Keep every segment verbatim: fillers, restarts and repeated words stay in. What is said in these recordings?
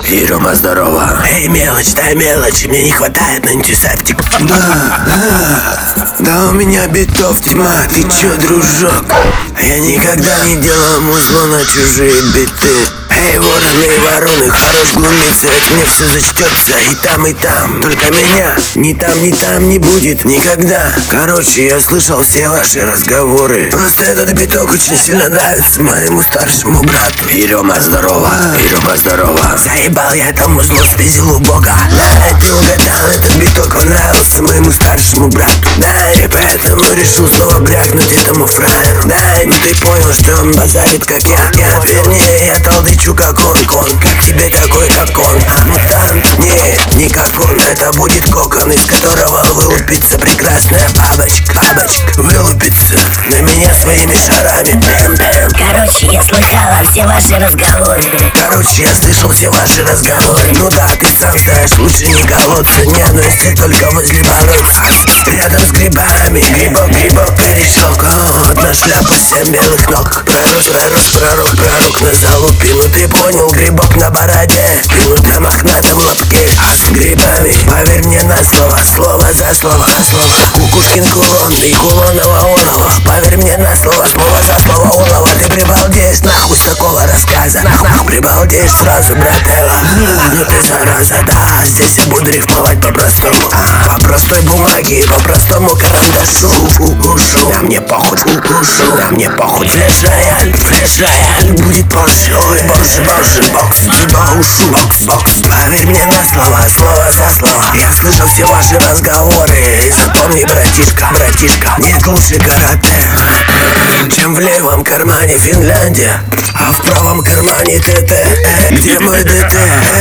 И Рома, здорово. Эй, мелочь, дай мелочь, мне не хватает на антисептик. Да, да, да у меня битов тьма, ты чё, дружок? Я никогда не делал музло на чужие биты. Эй, вороны и вороны, хорош глумиться, ведь мне все зачтется и там, и там. Только меня ни там, ни там не будет никогда. Короче, я слышал все ваши разговоры. Просто этот биток очень сильно нравится моему старшему брату. И Рома, здорово, и Рома, здорово. Заебал я это музло, спиздил у бога. Да, ты угадал, этот биток понравился моему старшему брату. Да, и поэтому решил снова брякнуть этому фраеру. Да, ну ты понял, что он базарит как я, я. Вернее, я толдычу как он, кон. Как тебе такой, как он? А мутант? Нет, не как он. Это будет кокон, из которого вылупится прекрасная бабочка. Бабочка вылупится на меня своими шарами. Бэм, бэм. Короче, я слыхала все ваши разговоры. Короче, я слышал все ваши разговоры. Ну да, ты сам знаешь, лучше не колоться. Не, но если только возле болотца, рядом с грибами. Грибок, грибок перешел кот на шляпу семь белых ног. Пророк, пророк, пророк, пророк на залупе. Ну ты понял, грибок на бороде, пинут на мохнатом лобке. А с грибами, поверь мне на слово, слово за слово, за слово. Кукушкин кулон и кулонова олова. Поверь мне на слово, слово за слово олова. Ты прибалдеешь нахуй с такого рассказа. Нахуй, нахуй прибалдеешь сразу, брателла. Ну ты зараза, да, здесь я буду рифмовать по-простому. По простой бумаге и по простому карандашу. Ушу, да мне похуй, ушу, да мне похуй. Флеш-рояль, флеш-рояль будет большой. Бокс, бокс, бокс, ушу, бокс, бокс. Поверь мне на слово, слово за слово. Я слышал все ваши разговоры. И запомни, братишка, братишка, нет лучше карате, чем в левом кармане Финляндия, а в правом кармане ТТ. Где мой ДТ?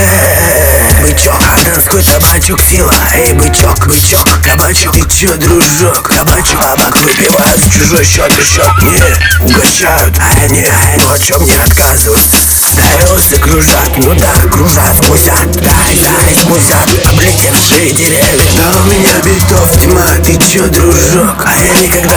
Бычок, донской табачок сила. Эй, бычок, бычок, табачок. Ты чё, дружок? Табачок, бабак выпивают в чужой счет и счет не угощают. А они, ну о чем мне отказывать? Дарёсы кружат, ну да, кружат, мусят. Дай, дай, мусят, облетевшие деревья. Да у меня битов тьма, ты чё, дружок? А я никогда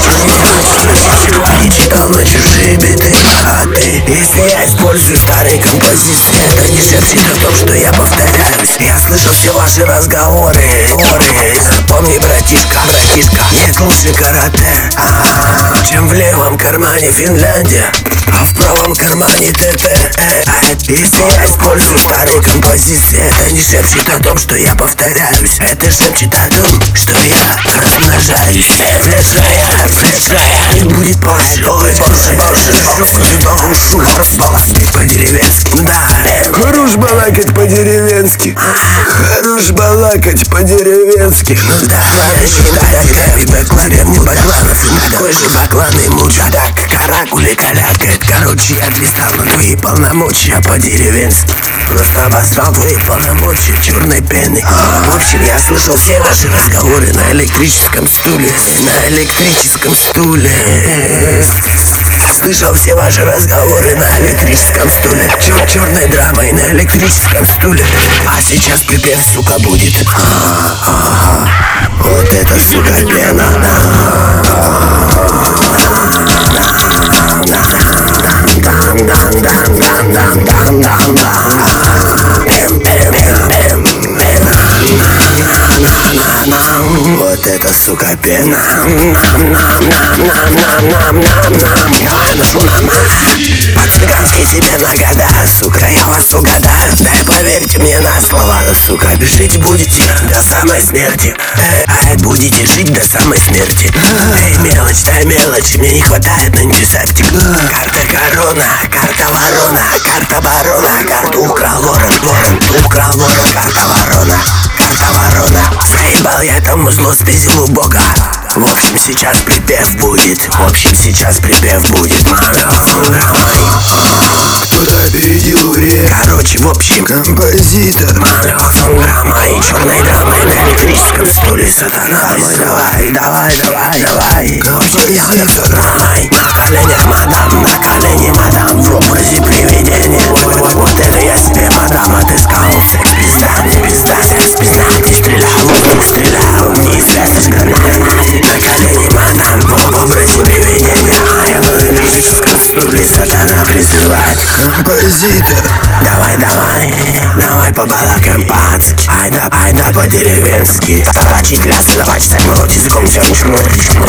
не читал на чужие биты. А ты, если я использую старые композиции, это не шепчет о том, что я повторяюсь. Я слышал все ваши разговоры. Запомни, братишка, братишка, нет лучше карате, а-а-а, чем в левом кармане Финляндия, а в правом кармане ТТ. Если я использую старые композиции, это не шепчет о том, что я повторяюсь. Это шепчет о том, что я размножаюсь. Флеш-рояль, флеш-рояль будет большой. Больше, больше, больше, больше, больше. По-деревенски, да. Хорош балакать по-деревенски. Хорош балакать по-деревенски. Ну да, я считаю, баклан, не бакланов. Такой же баклан и муджадак. Каракули калякает. Короче, я пристал на твои полномочия по-деревенски. Просто обосрал твои полномочия черной пены. В общем, я слышал все ваши разговоры на электрическом стуле. На электрическом стуле. Слышал все ваши разговоры на электрическом стуле. Чер черной драмой на электрическом стуле. А сейчас припев, сука, будет. А-а-а. Вот это, сука, пена. Вот это, сука, пена. По-цыгански тебе нагада, сука, я вас угадаю. Дай поверьте мне на слово, сука, жить будете до самой смерти. Эй, будете жить до самой смерти. Эй, мелочь, дай мелочь, мне не хватает на антисептик. Карта корона, карта ворона, карта барона, карту украл ворон, ворон, украл ворон, карта ворона, карта ворона. Заебал я это музло, спиздил у бога. В общем, сейчас припев будет. В общем, сейчас припев будет. Кто-то опередил время. Короче, в общем, композитор. Грамма и черной драмой на электрическом стуле сатана. Давай, давай, давай, давай. Композитор. Граммой на коленях мадам, на колени мадам. В образе привидения. Вот это я себе мадам отыскал. Пизда, не пизда, секс пизда. Ты стрелял, воздух стрелял. Неизвестно, что на колени мадам. В образе привидения. Я на электрическом стуле сатана призывает. Композитор. Давай, давай, по-балакам по-адски. Ай да, ай да, по-деревенски. Точить лясы, давай читать молоть языком. Все ничего, ничего,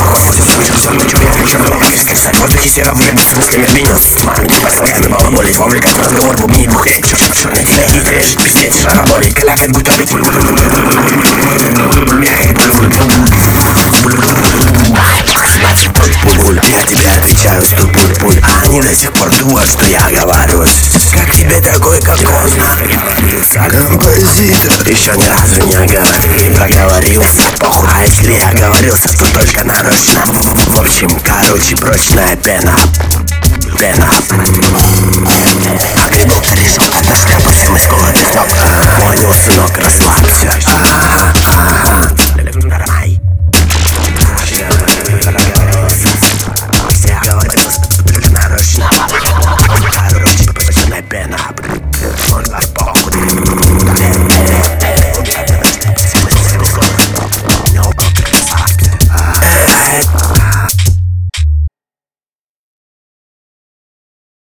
в воздухе серо выбит с мыслями обменёс. Постоянно балаболить, вовлекать в разговор, бубнить, бухлеть. Черный телегит, режет, пиздеть, шараболить. Калякать, гутовить. Я тебе отвечаю, что пуль-пуль. А они до сих пор думают, что я оговариваюсь. Как тебе такой, как он? Композитор. Еще ни разу не оговорил, не проговорился. Похуй, а если я оговорился, то только нарочно. В общем, короче, прочная пена. Пена. А грибок решил однажды опустил из колотых ног. Понял, сынок, расслабься. Ага, ага.